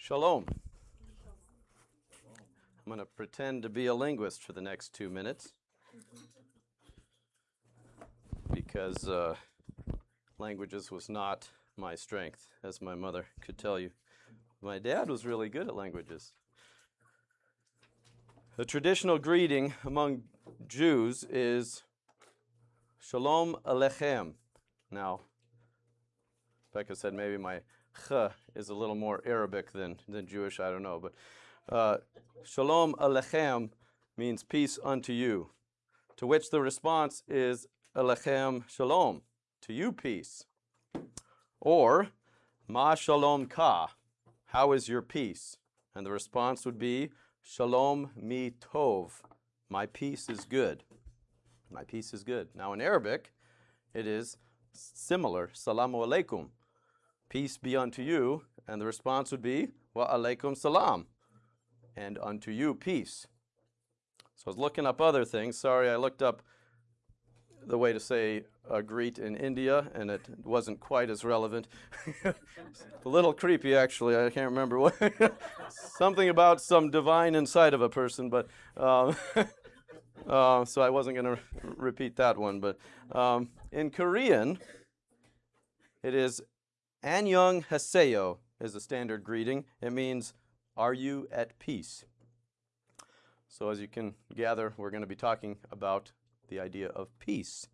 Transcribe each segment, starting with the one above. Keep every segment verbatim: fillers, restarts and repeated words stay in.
Shalom. I'm going to pretend to be a linguist for the next two minutes because uh, languages was not my strength, as my mother could tell you. My dad was really good at languages. The traditional greeting among Jews is Shalom Aleichem. Now, Becca said maybe my ch is a little more Arabic than, than Jewish, I don't know. But uh, Shalom Aleichem means peace unto you, to which the response is Aleichem Shalom, to you peace. Or, Ma Shalom Ka, how is your peace? And the response would be, Shalom Mi Tov, my peace is good. My peace is good. Now in Arabic, it is similar, Salamu Alaikum, peace be unto you, and the response would be, Wa Alaikum Salam, and unto you peace. So I was looking up other things. Sorry, I looked up the way to say uh, greet in India, and it wasn't quite as relevant. A little creepy, actually. I can't remember what. Something about some divine inside of a person, but um, uh, so I wasn't going to r- repeat that one. But um, in Korean, it is Annyeong haseyo is a standard greeting. It means, are you at peace? So as you can gather, we're going to be talking about the idea of peace.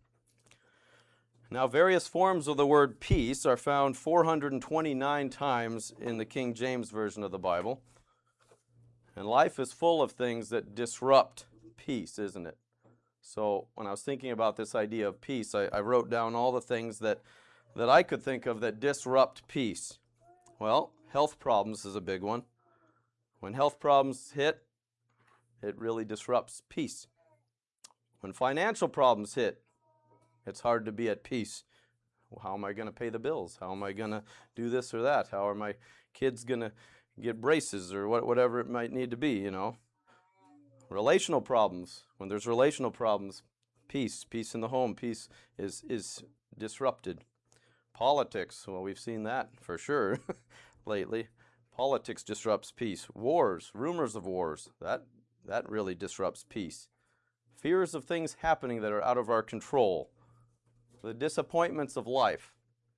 Now, various forms of the word peace are found four hundred twenty-nine times in the King James Version of the Bible. And life is full of things that disrupt peace, isn't it? So when I was thinking about this idea of peace, I, I wrote down all the things that, that I could think of that disrupt peace. Well, health problems is a big one. When health problems hit, it really disrupts peace. When financial problems hit, it's hard to be at peace. How am I going to pay the bills? How am I going to do this or that? How are my kids going to get braces or what, whatever it might need to be, you know? Relational problems. When there's relational problems, peace, peace in the home, peace is, is disrupted. Politics, well, we've seen that for sure lately. Politics disrupts peace. Wars, rumors of wars, that, that really disrupts peace. Fears of things happening that are out of our control. The disappointments of life.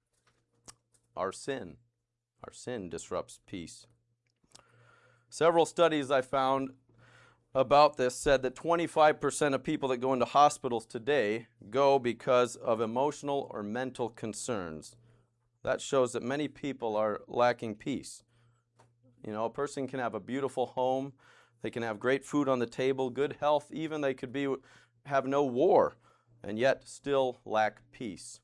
Our sin. Our sin disrupts peace. Several studies I found about this said that twenty-five percent of people that go into hospitals today go because of emotional or mental concerns. That shows that many people are lacking peace. You know, a person can have a beautiful home, they can have great food on the table, good health, even they could be have no war, and yet still lack peace.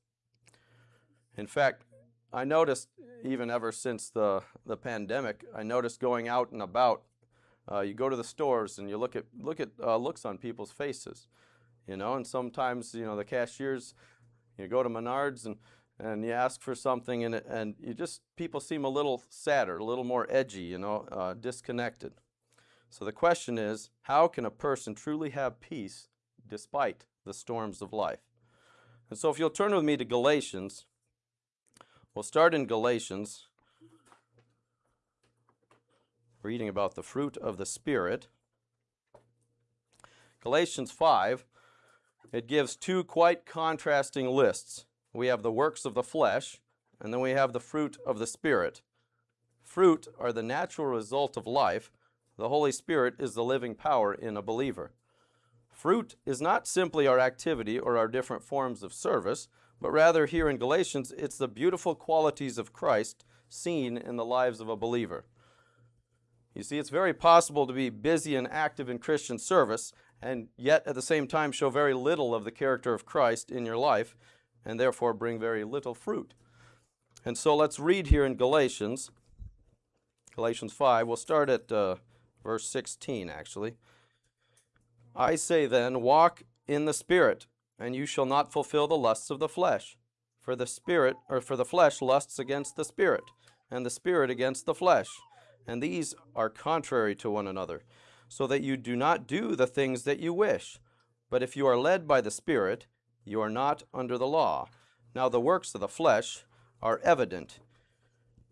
In fact, I noticed, even ever since the, the pandemic, I noticed going out and about, uh, you go to the stores and you look at look at uh, looks on people's faces, you know, and sometimes, you know, the cashiers, you go to Menards and, and you ask for something and, and you just, people seem a little sadder, a little more edgy, you know, uh, disconnected. So the question is, how can a person truly have peace despite the storms of life? And so if you'll turn with me to Galatians, we'll start in Galatians, reading about the fruit of the Spirit. Galatians five, it gives two quite contrasting lists. We have the works of the flesh, and then we have the fruit of the Spirit. Fruit are the natural result of life. The Holy Spirit is the living power in a believer. Fruit is not simply our activity or our different forms of service, but rather here in Galatians, it's the beautiful qualities of Christ seen in the lives of a believer. You see, it's very possible to be busy and active in Christian service and yet at the same time show very little of the character of Christ in your life and therefore bring very little fruit. And so let's read here in Galatians, Galatians five. We'll start at uh, verse sixteen, actually. I say then, walk in the Spirit, and you shall not fulfill the lusts of the flesh. For the Spirit, or for the flesh lusts against the Spirit, and the Spirit against the flesh. And these are contrary to one another, so that you do not do the things that you wish. But if you are led by the Spirit, you are not under the law. Now the works of the flesh are evident,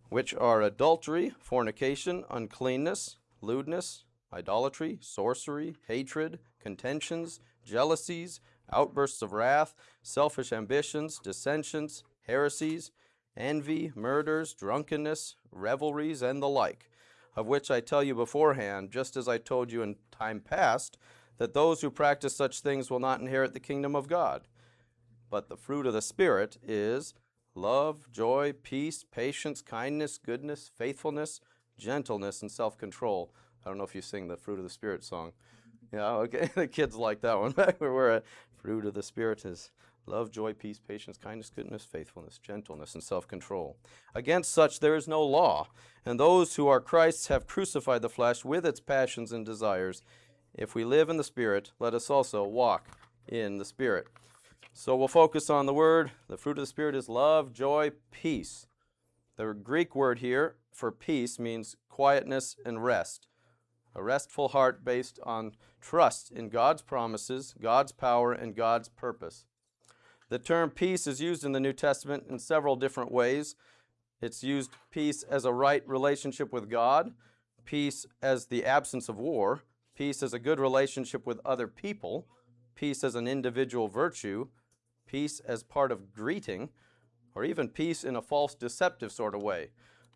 which are adultery, fornication, uncleanness, lewdness, idolatry, sorcery, hatred, contentions, jealousies, outbursts of wrath, selfish ambitions, dissensions, heresies, envy, murders, drunkenness, revelries, and the like, of which I tell you beforehand, just as I told you in time past, that those who practice such things will not inherit the kingdom of God. But the fruit of the Spirit is love, joy, peace, patience, kindness, goodness, faithfulness, gentleness, and self-control. I don't know if you sing the Fruit of the Spirit song. Yeah, okay, the kids like that one. We're at fruit of the Spirit is love, joy, peace, patience, kindness, goodness, faithfulness, gentleness, and self-control. Against such there is no law, and those who are Christ's have crucified the flesh with its passions and desires. If we live in the Spirit, let us also walk in the Spirit. So we'll focus on the word. The fruit of the Spirit is love, joy, peace. The Greek word here for peace means quietness and rest. A restful heart based on trust in God's promises, God's power, and God's purpose. The term peace is used in the New Testament in several different ways. It's used peace as a right relationship with God, peace as the absence of war, peace as a good relationship with other people, peace as an individual virtue, peace as part of greeting, or even peace in a false deceptive sort of way.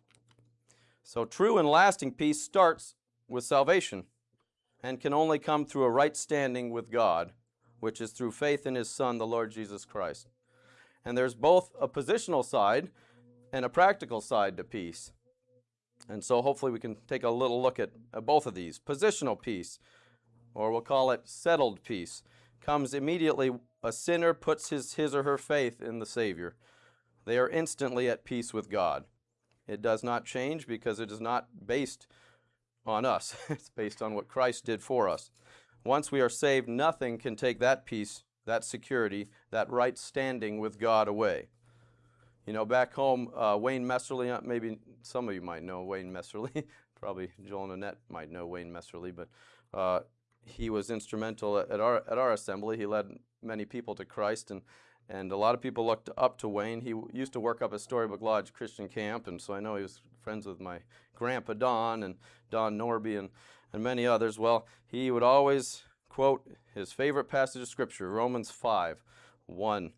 So true and lasting peace starts with salvation and can only come through a right standing with God, which is through faith in His Son, the Lord Jesus Christ. And there's both a positional side and a practical side to peace. And so hopefully we can take a little look at, at both of these. Positional peace, or we'll call it settled peace, comes immediately a sinner puts his, his or her faith in the Savior. They are instantly at peace with God. It does not change because it is not based on us. It's based on what Christ did for us. Once we are saved, nothing can take that peace, that security, that right standing with God away. You know, back home, uh, Wayne Messerly, uh, maybe some of you might know Wayne Messerly. Probably Joel and Annette might know Wayne Messerly, but uh, he was instrumental at our at our assembly. He led many people to Christ, and and a lot of people looked up to Wayne. He w- used to work up at Storybook Lodge Christian Camp, and so I know he was friends with my grandpa Don and Don Norby and, and many others. Well, he would always quote his favorite passage of Scripture, Romans five one.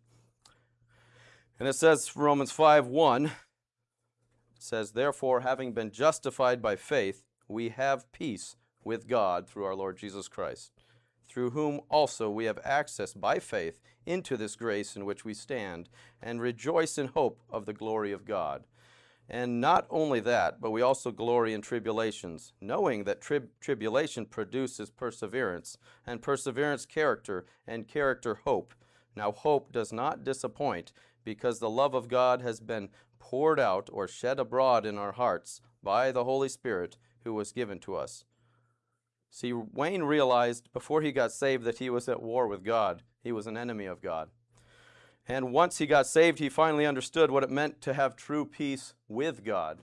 And it says, Romans five one, it says, therefore, having been justified by faith, we have peace with God through our Lord Jesus Christ, through whom also we have access by faith into this grace in which we stand, and rejoice in hope of the glory of God. And not only that, but we also glory in tribulations, knowing that trib- tribulation produces perseverance, and perseverance character, and character hope. Now hope does not disappoint, because the love of God has been poured out or shed abroad in our hearts by the Holy Spirit who was given to us. See, Wayne realized before he got saved that he was at war with God. He was an enemy of God. And once he got saved, he finally understood what it meant to have true peace with God.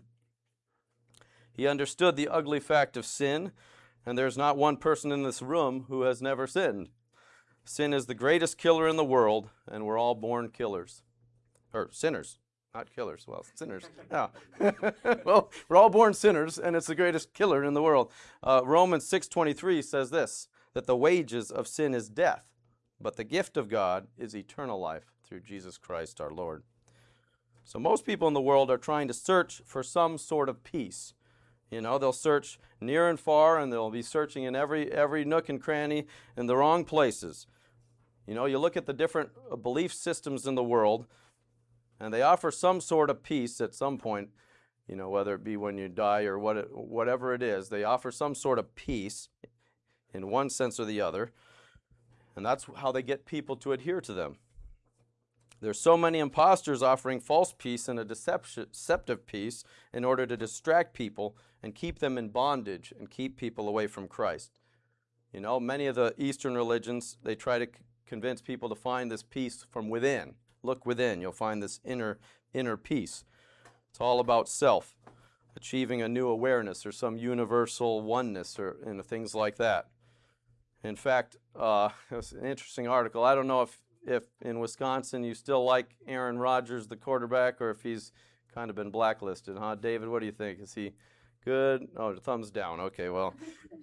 He understood the ugly fact of sin, and there's not one person in this room who has never sinned. Sin is the greatest killer in the world, and we're all born killers. Or sinners, not killers. Well, sinners. Yeah. Well, we're all born sinners, and it's the greatest killer in the world. Uh, Romans six twenty-three says this, that the wages of sin is death, but the gift of God is eternal life through Jesus Christ our Lord. So most people in the world are trying to search for some sort of peace. You know, they'll search near and far, and they'll be searching in every every nook and cranny in the wrong places. You know, you look at the different belief systems in the world, and they offer some sort of peace at some point, you know, whether it be when you die or what it, whatever it is. They offer some sort of peace in one sense or the other, and that's how they get people to adhere to them. There's so many imposters offering false peace and a deceptive peace in order to distract people and keep them in bondage and keep people away from Christ. You know, many of the Eastern religions, they try to c- convince people to find this peace from within. Look within, you'll find this inner inner peace. It's all about self, achieving a new awareness or some universal oneness or you know, things like that. In fact, uh, it was an interesting article. I don't know if, if in Wisconsin you still like Aaron Rodgers, the quarterback, or if he's kind of been blacklisted, huh? David, what do you think? Is he good? Oh, thumbs down. Okay, well.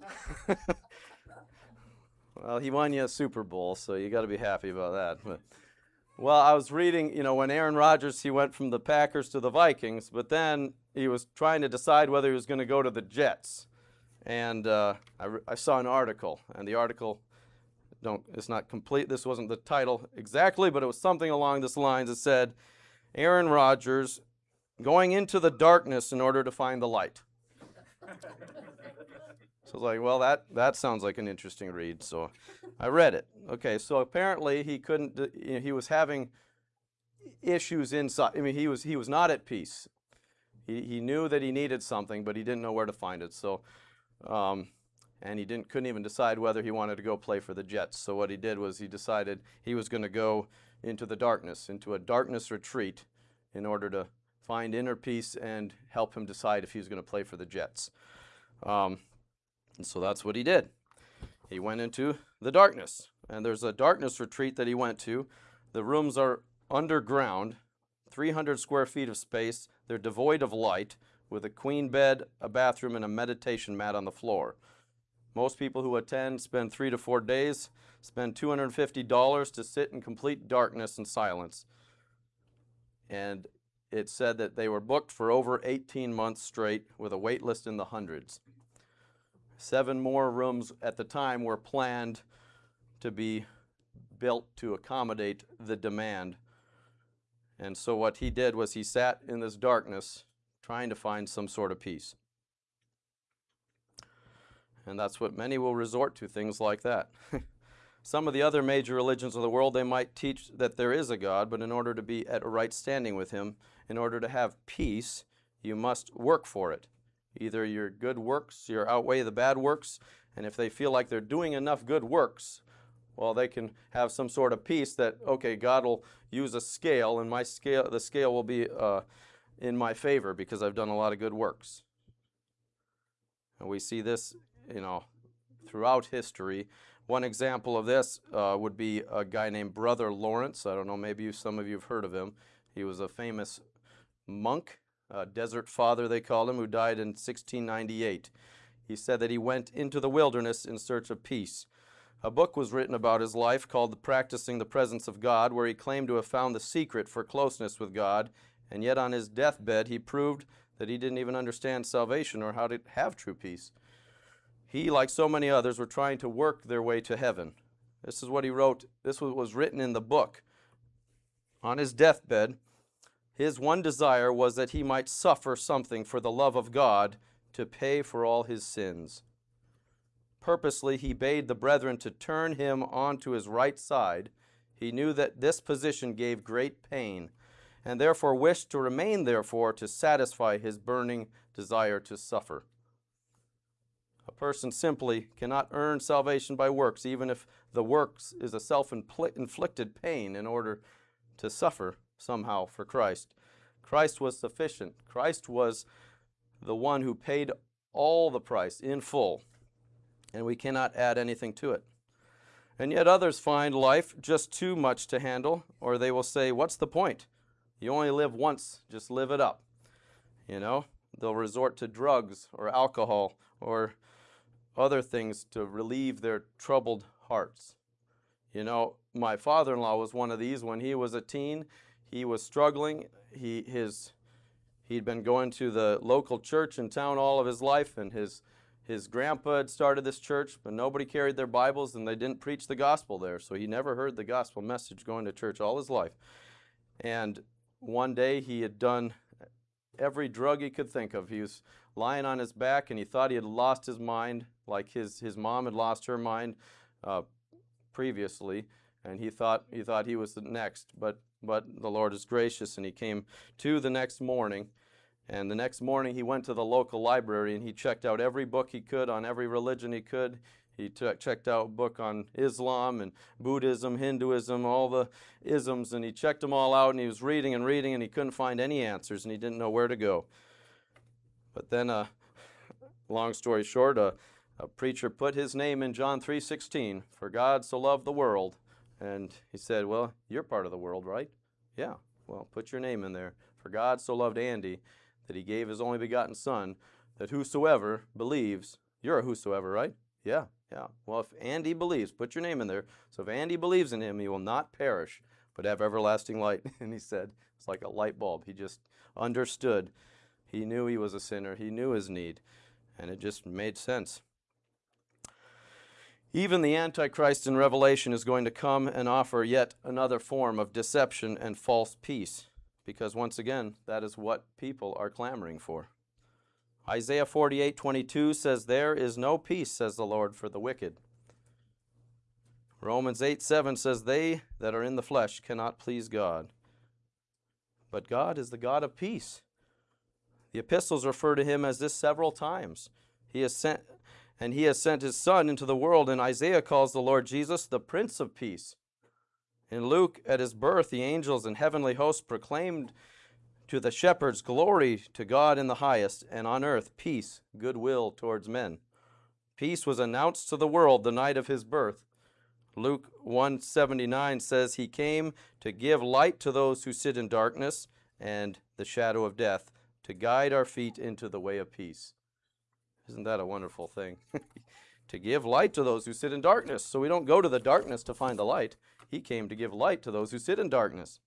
Well, he won you a Super Bowl, so you got to be happy about that. But, well, I was reading, you know, when Aaron Rodgers, he went from the Packers to the Vikings, but then he was trying to decide whether he was going to go to the Jets. And uh, I, re- I saw an article, and the article, don't, it's not complete. This wasn't the title exactly, but it was something along this lines. It said, Aaron Rodgers going into the darkness in order to find the light. So I was like, well, that, that sounds like an interesting read. So I read it. Okay, so apparently he couldn't, you know, he was having issues inside. I mean, he was he was not at peace. He he knew that he needed something, but he didn't know where to find it. So, um, and he didn't couldn't even decide whether he wanted to go play for the Jets. So what he did was he decided he was going to go into the darkness, into a darkness retreat, in order to find inner peace and help him decide if he was going to play for the Jets. Um, And so that's what he did. He went into the darkness. And there's a darkness retreat that he went to. The rooms are underground, three hundred square feet of space. They're devoid of light, with a queen bed, a bathroom, and a meditation mat on the floor. Most people who attend spend three to four days, spend two hundred fifty dollars to sit in complete darkness and silence. And it said that they were booked for over eighteen months straight, with a wait list in the hundreds. Seven more rooms at the time were planned to be built to accommodate the demand. And so what he did was he sat in this darkness trying to find some sort of peace. And that's what many will resort to, things like that. Some of the other major religions of the world, they might teach that there is a God, but in order to be at a right standing with him, in order to have peace, you must work for it. Either your good works, your outweigh the bad works, and if they feel like they're doing enough good works, well, they can have some sort of peace that, okay, God will use a scale, and my scale, the scale will be uh, in my favor because I've done a lot of good works. And we see this, you know, throughout history. One example of this uh, would be a guy named Brother Lawrence. I don't know, maybe you, some of you have heard of him. He was a famous monk. Uh, Desert Father, they called him, who died in sixteen ninety-eight. He said that he went into the wilderness in search of peace. A book was written about his life called Practicing the Presence of God, where he claimed to have found the secret for closeness with God, and yet on his deathbed he proved that he didn't even understand salvation or how to have true peace. He, like so many others, were trying to work their way to heaven. This is what he wrote. This was written in the book. On his deathbed, his one desire was that he might suffer something for the love of God to pay for all his sins. Purposely, he bade the brethren to turn him onto his right side. He knew that this position gave great pain, and therefore wished to remain therefore to satisfy his burning desire to suffer. A person simply cannot earn salvation by works, even if the works is a self-inflicted pain in order to suffer somehow for Christ. Christ was sufficient. Christ was the one who paid all the price in full, and we cannot add anything to it. And yet others find life just too much to handle, or they will say, what's the point? You only live once, just live it up. You know, they'll resort to drugs or alcohol or other things to relieve their troubled hearts. You know, my father-in-law was one of these. When he was a teen, he was struggling. He his he'd been going to the local church in town all of his life, and his his grandpa had started this church, but nobody carried their Bibles, and they didn't preach the gospel there. So he never heard the gospel message going to church all his life. And one day he had done every drug he could think of. He was lying on his back, and he thought he had lost his mind, like his his mom had lost her mind uh, previously, and he thought he thought he was the next. But but the Lord is gracious, and he came to the next morning. And the next morning he went to the local library, and he checked out every book he could on every religion he could. He t- checked out a book on Islam and Buddhism, Hinduism, all the isms, and he checked them all out, and he was reading and reading, and he couldn't find any answers, and he didn't know where to go. But then, uh, long story short, uh, a preacher put his name in John three sixteen, for God so loved the world. And he said, well, you're part of the world, right? Yeah, well, put your name in there. For For God so loved Andy that he gave his only begotten Son, that whosoever believes, you're a whosoever, right? Yeah, yeah. Well, if Andy believes, put your name in there. So if Andy believes in him, he will not perish, but have everlasting light. And he said, it's like a light bulb. He just understood. He knew he was a sinner. He knew his need. And it just made sense. Even the Antichrist in Revelation is going to come and offer yet another form of deception and false peace, because once again, that is what people are clamoring for. Isaiah forty-eight twenty-two says, there is no peace, says the Lord, for the wicked. Romans eight seven says, they that are in the flesh cannot please God. But God is the God of peace. The epistles refer to him as this several times. He has sent, and he has sent his Son into the world, and Isaiah calls the Lord Jesus the Prince of Peace. In Luke, at his birth, the angels and heavenly hosts proclaimed to the shepherds, glory to God in the highest, and on earth peace, goodwill towards men. Peace was announced to the world the night of his birth. Luke one seventy-nine says, he came to give light to those who sit in darkness and the shadow of death, to guide our feet into the way of peace. Isn't that a wonderful thing? To give light to those who sit in darkness, so we don't go to the darkness to find the light. He came to give light to those who sit in darkness.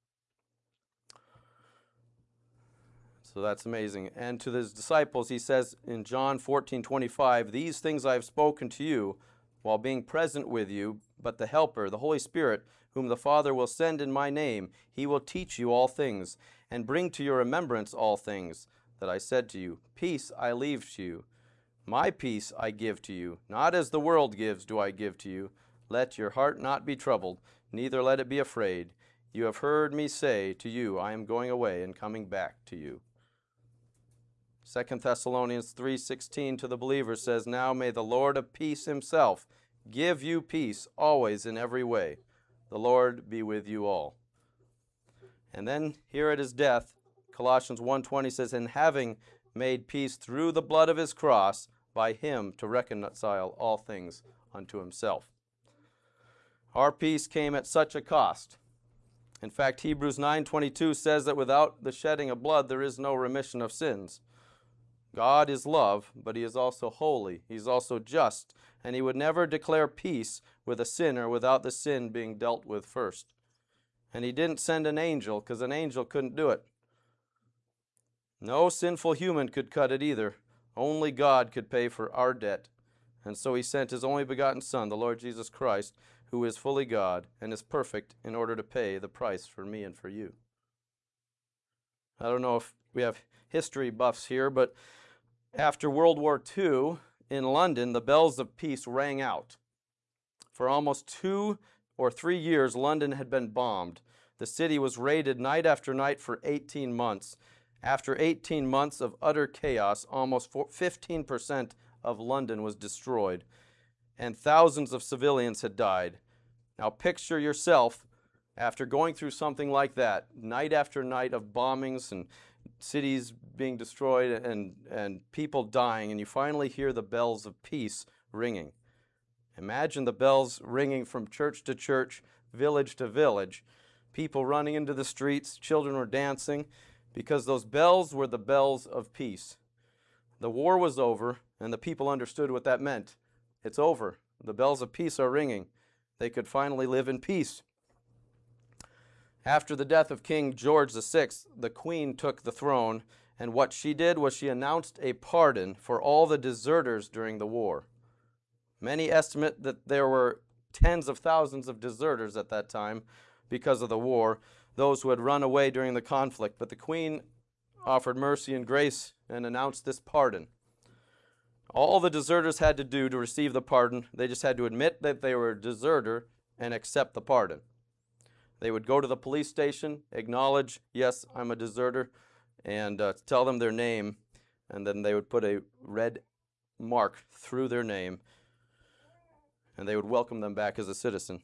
So that's amazing. And to his disciples, he says in John fourteen twenty-five, these things I have spoken to you while being present with you, but the Helper, the Holy Spirit, whom the Father will send in my name, he will teach you all things, and bring to your remembrance all things that I said to you. Peace I leave to you. My peace I give to you. Not as the world gives do I give to you. Let your heart not be troubled, neither let it be afraid. You have heard me say to you, I am going away and coming back to you. Second Thessalonians three sixteen to the believer says, now may the Lord of peace himself give you peace always in every way. The Lord be with you all. And then here at his death, Colossians one twenty says, and having made peace through the blood of his cross, by him to reconcile all things unto himself. Our peace came at such a cost. In fact, Hebrews nine twenty-two says that without the shedding of blood, there is no remission of sins. God is love, but he is also holy. He's also just, and he would never declare peace with a sinner without the sin being dealt with first. And he didn't send an angel, because an angel couldn't do it. No sinful human could cut it either. Only God could pay for our debt. And so he sent his only begotten Son, the Lord Jesus Christ, who is fully God and is perfect, in order to pay the price for me and for you. I don't know if we have history buffs here, but after World War Two, in London, the bells of peace rang out. For almost two or three years, London had been bombed. The city was raided night after night for eighteen months. After eighteen months of utter chaos, almost fifteen percent of London was destroyed, and thousands of civilians had died. Now picture yourself, after going through something like that, night after night of bombings and cities being destroyed and, and people dying, and you finally hear the bells of peace ringing. Imagine the bells ringing from church to church, village to village, people running into the streets, children were dancing, because those bells were the bells of peace. The war was over, and the people understood what that meant. It's over. The bells of peace are ringing. They could finally live in peace. After the death of King George the Sixth, the Queen took the throne, and what she did was she announced a pardon for all the deserters during the war. Many estimate that there were tens of thousands of deserters at that time because of the war, those who had run away during the conflict, but the Queen offered mercy and grace and announced this pardon. All the deserters had to do to receive the pardon, they just had to admit that they were a deserter and accept the pardon. They would go to the police station, acknowledge, yes, I'm a deserter, and uh, tell them their name, and then they would put a red mark through their name, and they would welcome them back as a citizen.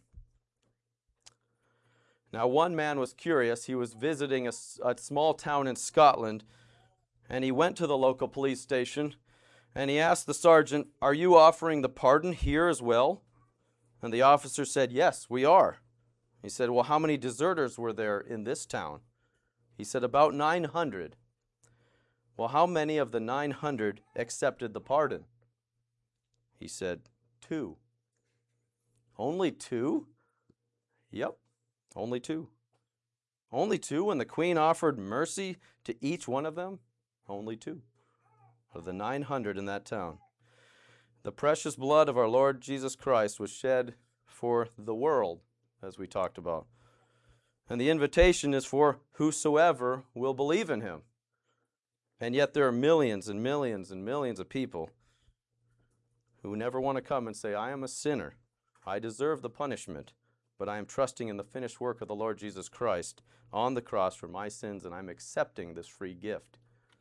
Now, one man was curious. He was visiting a, a small town in Scotland, and he went to the local police station, and he asked the sergeant, "Are you offering the pardon here as well?" And the officer said, "Yes, we are." He said, "Well, how many deserters were there in this town?" He said about nine hundred. Well, how many of the nine hundred accepted the pardon? He said, two. Only two? Yep, only two. Only two when the queen offered mercy to each one of them? Only two of the nine hundred in that town. The precious blood of our Lord Jesus Christ was shed for the world, as we talked about. And the invitation is for whosoever will believe in him. And yet there are millions and millions and millions of people who never want to come and say, I am a sinner. I deserve the punishment, but I am trusting in the finished work of the Lord Jesus Christ on the cross for my sins, and I'm accepting this free gift.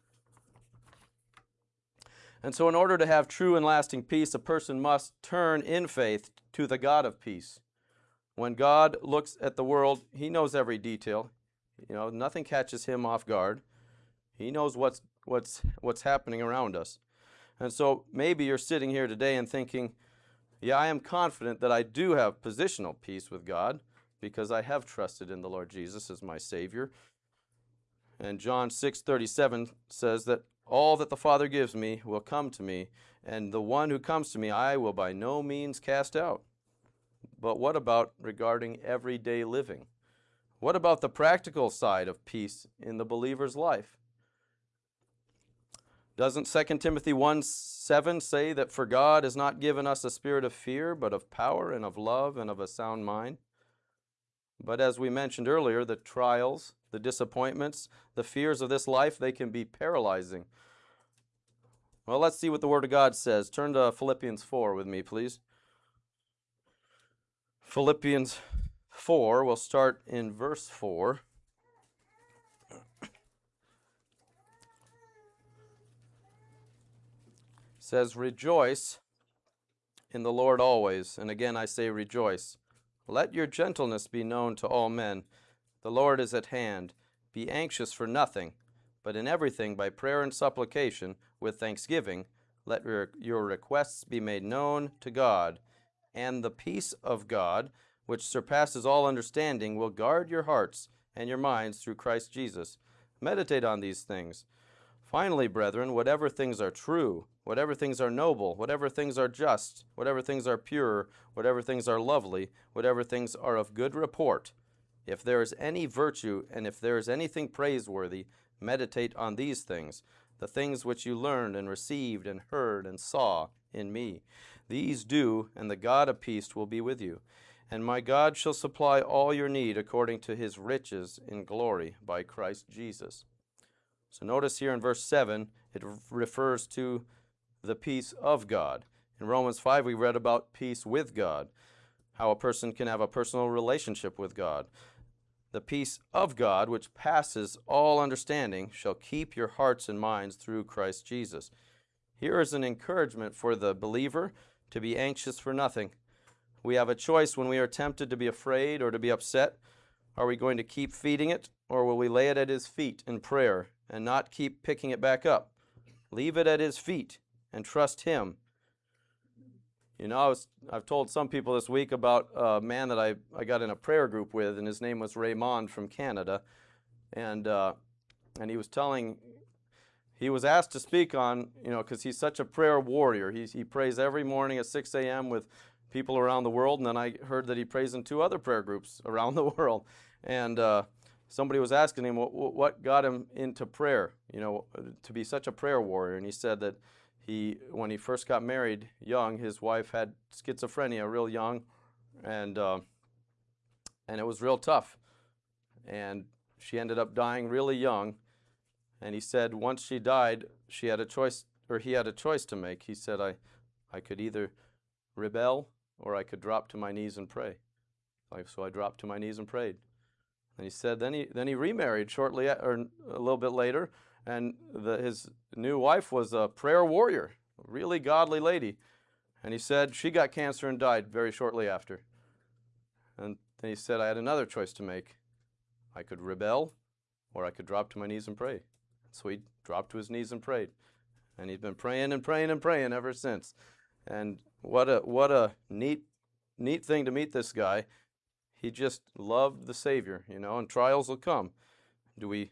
And so in order to have true and lasting peace, a person must turn in faith to the God of peace. When God looks at the world, he knows every detail. You know, nothing catches him off guard. He knows what's what's what's happening around us. And so maybe you're sitting here today and thinking, yeah, I am confident that I do have positional peace with God because I have trusted in the Lord Jesus as my Savior. And John six thirty-seven says that all that the Father gives me will come to me, and the one who comes to me I will by no means cast out. But what about regarding everyday living? What about the practical side of peace in the believer's life? Doesn't Second Timothy one seven say that for God has not given us a spirit of fear, but of power and of love and of a sound mind? But as we mentioned earlier, the trials, the disappointments, the fears of this life, they can be paralyzing. Well, let's see what the Word of God says. Turn to Philippians four with me, please. Philippians four, we'll start in verse four. It says, rejoice in the Lord always. And again I say rejoice. Let your gentleness be known to all men. The Lord is at hand. Be anxious for nothing, but in everything by prayer and supplication with thanksgiving, let your, your requests be made known to God. And the peace of God, which surpasses all understanding, will guard your hearts and your minds through Christ Jesus. Meditate on these things. Finally, brethren, whatever things are true, whatever things are noble, whatever things are just, whatever things are pure, whatever things are lovely, whatever things are of good report, if there is any virtue and if there is anything praiseworthy, meditate on these things, the things which you learned and received and heard and saw in me. These do, and the God of peace will be with you. And my God shall supply all your need according to his riches in glory by Christ Jesus. So notice here in verse seven, it refers to the peace of God. In Romans five, we read about peace with God, how a person can have a personal relationship with God. The peace of God, which passes all understanding, shall keep your hearts and minds through Christ Jesus. Here is an encouragement for the believer to be anxious for nothing. We have a choice when we are tempted to be afraid or to be upset. Are we going to keep feeding it, or will we lay it at his feet in prayer and not keep picking it back up? Leave it at his feet and trust him. You know, I was, I've told some people this week about a man that I, I got in a prayer group with, and his name was Raymond from Canada. And, uh, and he was telling, he was asked to speak on, you know, because he's such a prayer warrior. He, he prays every morning at six a m with people around the world, and then I heard that he prays in two other prayer groups around the world. And uh, somebody was asking him what, what got him into prayer, you know, to be such a prayer warrior. And he said that he, when he first got married young, his wife had schizophrenia real young, and uh, and it was real tough. And she ended up dying really young. And he said once she died, she had a choice, or he had a choice to make. He said, I, I could either rebel or I could drop to my knees and pray. So I dropped to my knees and prayed. And he said then he then he remarried shortly, or a little bit later, and the, his new wife was a prayer warrior, a really godly lady. And he said she got cancer and died very shortly after. And then he said I had another choice to make. I could rebel or I could drop to my knees and pray. So he dropped to his knees and prayed. And he's been praying and praying and praying ever since. And what a what a neat neat thing to meet this guy. He just loved the Savior, you know, and trials will come. Do we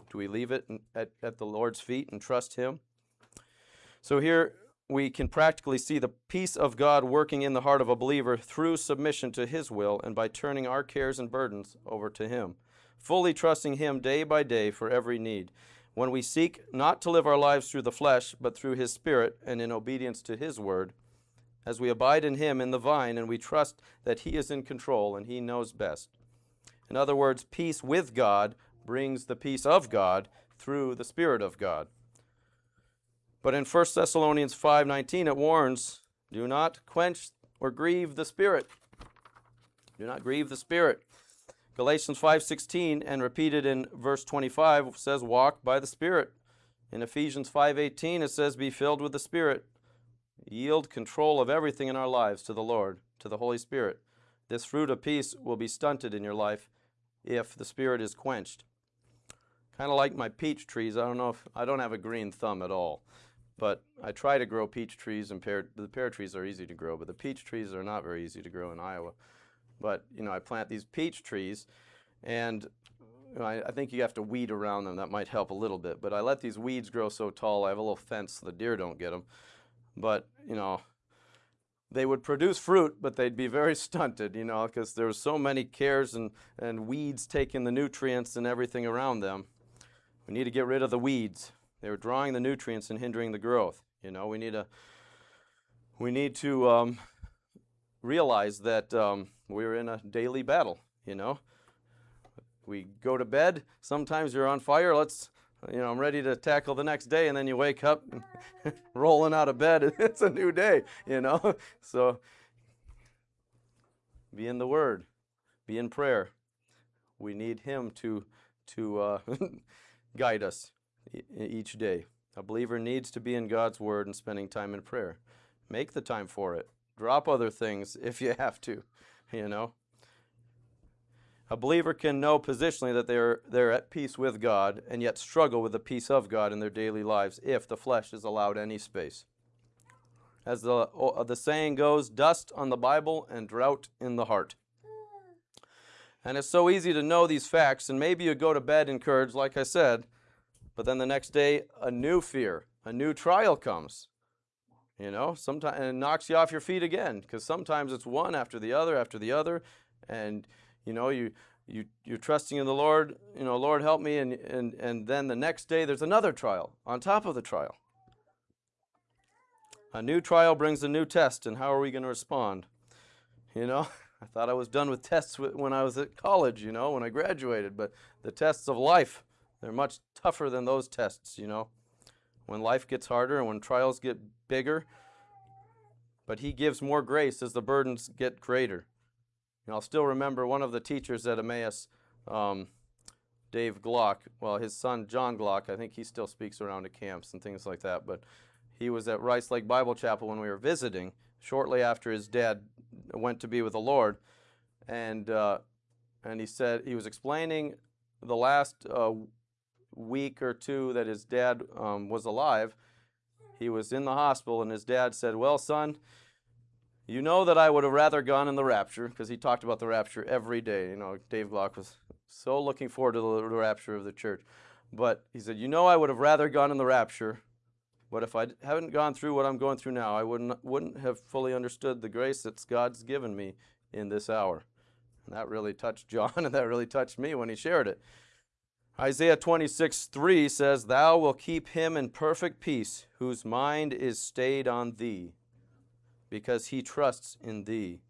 Do we leave it in, at, at the Lord's feet and trust him? So here we can practically see the peace of God working in the heart of a believer through submission to his will and by turning our cares and burdens over to him, fully trusting him day by day for every need. When we seek not to live our lives through the flesh, but through his Spirit and in obedience to his word, as we abide in him in the vine and we trust that he is in control and he knows best. In other words, peace with God brings the peace of God through the Spirit of God. But in First Thessalonians five nineteen it warns, do not quench or grieve the Spirit. Do not grieve the Spirit. Galatians five sixteen and repeated in verse twenty-five says, walk by the Spirit. In Ephesians five eighteen it says, be filled with the Spirit. Yield control of everything in our lives to the Lord, to the Holy Spirit. This fruit of peace will be stunted in your life if the Spirit is quenched. Kind of like my peach trees. I don't know if, I don't have a green thumb at all, but I try to grow peach trees, and pear, the pear trees are easy to grow, but the peach trees are not very easy to grow in Iowa. But, you know, I plant these peach trees, and you know, I, I think you have to weed around them. That might help a little bit. But I let these weeds grow so tall, I have a little fence so the deer don't get them. But, you know, they would produce fruit, but they'd be very stunted, you know, because there were so many cares and, and weeds taking the nutrients and everything around them. We need to get rid of the weeds. They were drawing the nutrients and hindering the growth. You know, we need to, we need to um, realize that um, we're in a daily battle, you know. We go to bed, sometimes you're on fire, let's, you know, I'm ready to tackle the next day, and then you wake up rolling out of bed, it's a new day, you know. So be in the Word, be in prayer. We need Him to, to uh, guide us each day. A believer needs to be in God's Word and spending time in prayer. Make the time for it. Drop other things if you have to, you know. A believer can know positionally that they're, they're at peace with God and yet struggle with the peace of God in their daily lives if the flesh is allowed any space. As the, uh, the saying goes, dust on the Bible and drought in the heart. And it's so easy to know these facts, and maybe you go to bed encouraged, like I said, but then the next day a new fear, a new trial comes. You know, sometimes, and it knocks you off your feet again, because sometimes it's one after the other after the other, and you know, you, you, you're trusting in the Lord, you know, Lord help me, and, and, and then the next day there's another trial on top of the trial. A new trial brings a new test, and how are we going to respond? You know, I thought I was done with tests when I was at college, you know, when I graduated, but the tests of life, they're much tougher than those tests, you know. When life gets harder and when trials get bigger, but He gives more grace as the burdens get greater. And I'll still remember one of the teachers at Emmaus, um, Dave Glock, well, his son John Glock, I think he still speaks around at camps and things like that, but he was at Rice Lake Bible Chapel when we were visiting, shortly after his dad went to be with the Lord, and uh, and he said, he was explaining the last uh, week or two that his dad um, was alive. He was in the hospital, and his dad said, well, son, you know that I would have rather gone in the rapture, because he talked about the rapture every day. You know, Dave Glock was so looking forward to the rapture of the church. But he said, you know, I would have rather gone in the rapture, but if I haven't gone through what I'm going through now, I wouldn't, wouldn't have fully understood the grace that God's given me in this hour. And that really touched John, and that really touched me when he shared it. Isaiah twenty-six three says, thou wilt keep him in perfect peace, whose mind is stayed on thee, because he trusts in thee.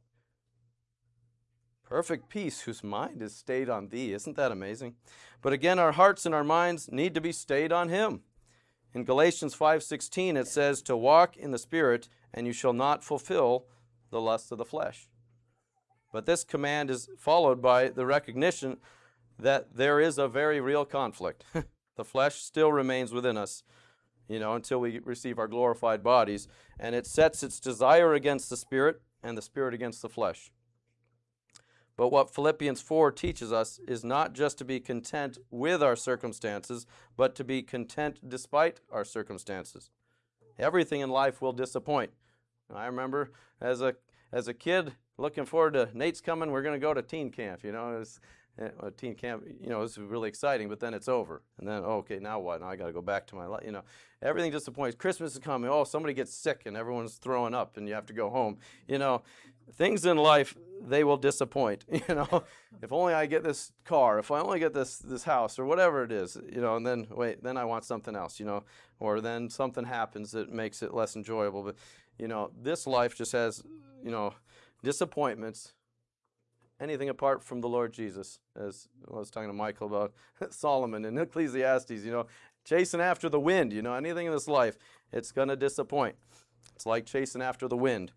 Perfect peace, whose mind is stayed on thee. Isn't that amazing? But again, our hearts and our minds need to be stayed on Him. In Galatians five sixteen, it says, to walk in the Spirit, and you shall not fulfill the lusts of the flesh. But this command is followed by the recognition that there is a very real conflict. The flesh still remains within us, you know, until we receive our glorified bodies, and it sets its desire against the Spirit and the Spirit against the flesh. But what Philippians four teaches us is not just to be content with our circumstances, but to be content despite our circumstances. Everything in life will disappoint. I remember as a as a kid looking forward to Nate's coming, we're going to go to teen camp, you know. It was, a teen camp, you know, it's really exciting, but then it's over. And then, oh, okay, now what? Now I got to go back to my life. You know, everything disappoints. Christmas is coming. Oh, somebody gets sick and everyone's throwing up and you have to go home. You know, things in life, they will disappoint. You know, if only I get this car, if I only get this this house or whatever it is, you know, and then, wait, then I want something else, you know, or then something happens that makes it less enjoyable. But, you know, this life just has, you know, disappointments. Anything apart from the Lord Jesus, as I was talking to Michael about Solomon in Ecclesiastes, you know, chasing after the wind, you know, anything in this life, it's going to disappoint. It's like chasing after the wind.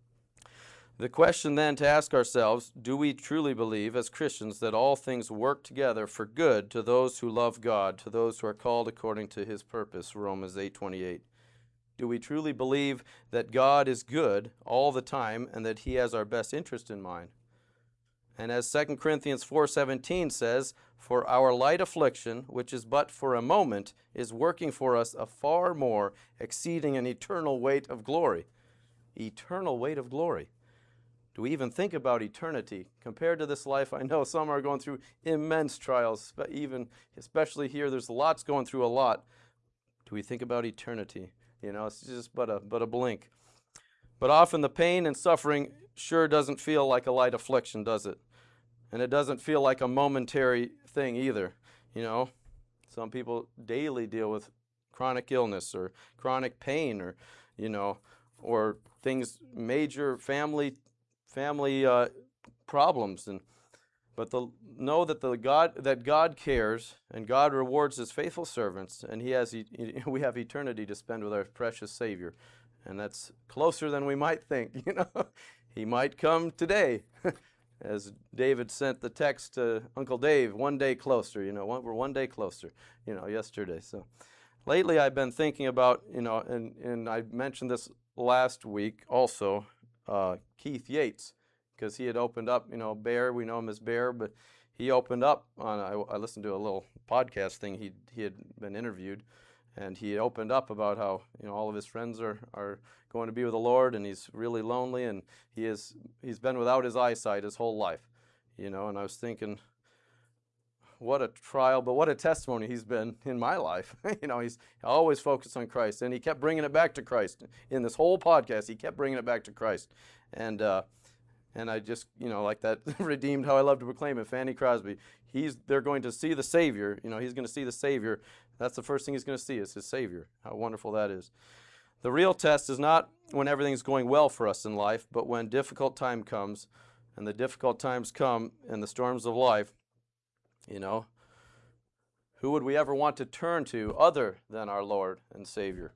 The question then to ask ourselves, do we truly believe as Christians that all things work together for good to those who love God, to those who are called according to his purpose, Romans eight twenty-eight? Do we truly believe that God is good all the time and that he has our best interest in mind? And as Second Corinthians four seventeen says, for our light affliction, which is but for a moment, is working for us a far more exceeding an eternal weight of glory. Eternal weight of glory. Do we even think about eternity? Compared to this life, I know some are going through immense trials, but even, especially here, there's lots going through a lot. Do we think about eternity? You know, it's just but a, but a blink. But often the pain and suffering sure doesn't feel like a light affliction, does it? And it doesn't feel like a momentary thing either. You know, some people daily deal with chronic illness or chronic pain or, you know, or things, major family family uh, problems. And but the, know that the God that God cares and God rewards his faithful servants, and he has we have eternity to spend with our precious Savior. And that's closer than we might think, you know. He might come today. As David sent the text to Uncle Dave, one day closer, you know, one, we're one day closer, you know, yesterday. So lately I've been thinking about, you know, and, and I mentioned this last week also, uh, Keith Yates, because he had opened up, you know, Bear, we know him as Bear, but he opened up on, I, I listened to a little podcast thing, he, he had been interviewed, and he opened up about how, you know, all of his friends are, are going to be with the Lord, and he's really lonely, and he is he's been without his eyesight his whole life, you know. And I was thinking, what a trial, but what a testimony he's been in my life. You know, he's always focused on Christ, and he kept bringing it back to Christ in this whole podcast. He kept bringing it back to Christ, and uh, and I just, you know, like that redeemed how I love to proclaim it, Fanny Crosby. He's they're going to see the Savior. You know, he's going to see the Savior. That's the first thing he's going to see is his Savior. How wonderful that is. The real test is not when everything's going well for us in life, but when difficult time comes, and the difficult times come in the storms of life, you know, who would we ever want to turn to other than our Lord and Savior?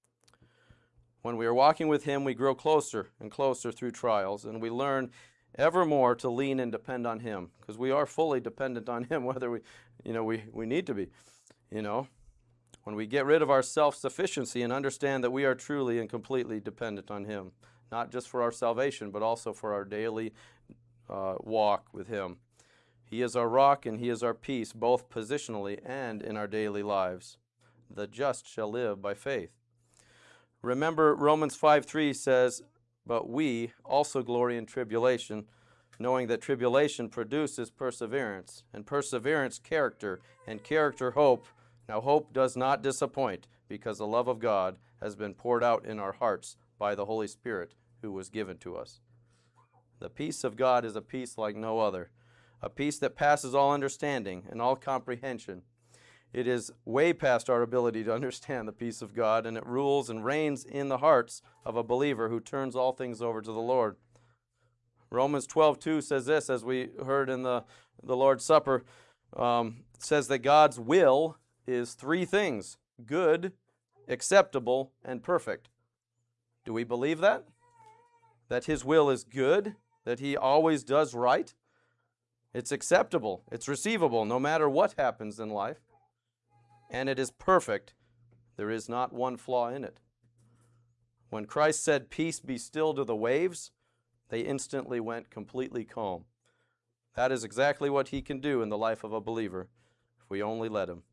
When we are walking with him, we grow closer and closer through trials, and we learn ever more to lean and depend on him, because we are fully dependent on him, whether we, you know, we, we need to be, you know. When we get rid of our self-sufficiency and understand that we are truly and completely dependent on him, not just for our salvation, but also for our daily uh, walk with him. He is our rock and he is our peace, both positionally and in our daily lives. The just shall live by faith. Remember, Romans five three says, but we also glory in tribulation, knowing that tribulation produces perseverance, and perseverance character, and character hope. Now hope does not disappoint, because the love of God has been poured out in our hearts by the Holy Spirit who was given to us. The peace of God is a peace like no other, a peace that passes all understanding and all comprehension. It is way past our ability to understand the peace of God, and it rules and reigns in the hearts of a believer who turns all things over to the Lord. Romans twelve two says this, as we heard in the, the Lord's Supper, um, says that God's will is three things: good, acceptable, and perfect. Do we believe that? That his will is good, that he always does right? It's acceptable, it's receivable, no matter what happens in life. And it is perfect. There is not one flaw in it. When Christ said, "Peace, be still," to the waves, they instantly went completely calm. That is exactly what he can do in the life of a believer, if we only let him.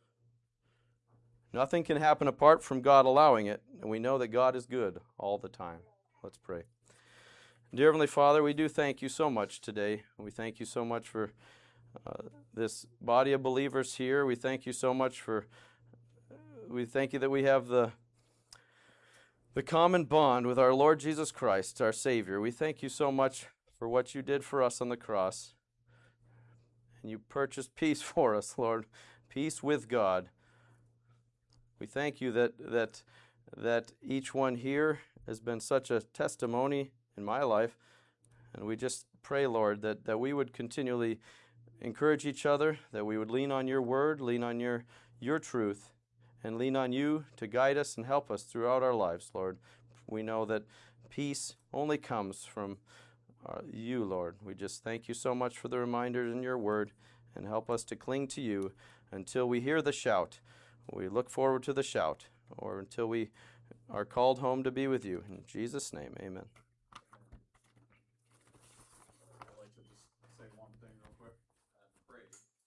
Nothing can happen apart from God allowing it, and we know that God is good all the time. Let's pray. Dear Heavenly Father, we do thank you so much today. We thank you so much for uh, this body of believers here. We thank you so much for, we thank you that we have the, the common bond with our Lord Jesus Christ, our Savior. We thank you so much for what you did for us on the cross. And you purchased peace for us, Lord, peace with God. We thank you that, that, that each one here has been such a testimony in my life. And we just pray, Lord, that, that we would continually encourage each other, that we would lean on your word, lean on your, your truth, and lean on you to guide us and help us throughout our lives, Lord. We know that peace only comes from uh, you, Lord. We just thank you so much for the reminders in your word, and help us to cling to you until we hear the shout. We look forward to the shout, or until we are called home to be with you. In Jesus' name, amen.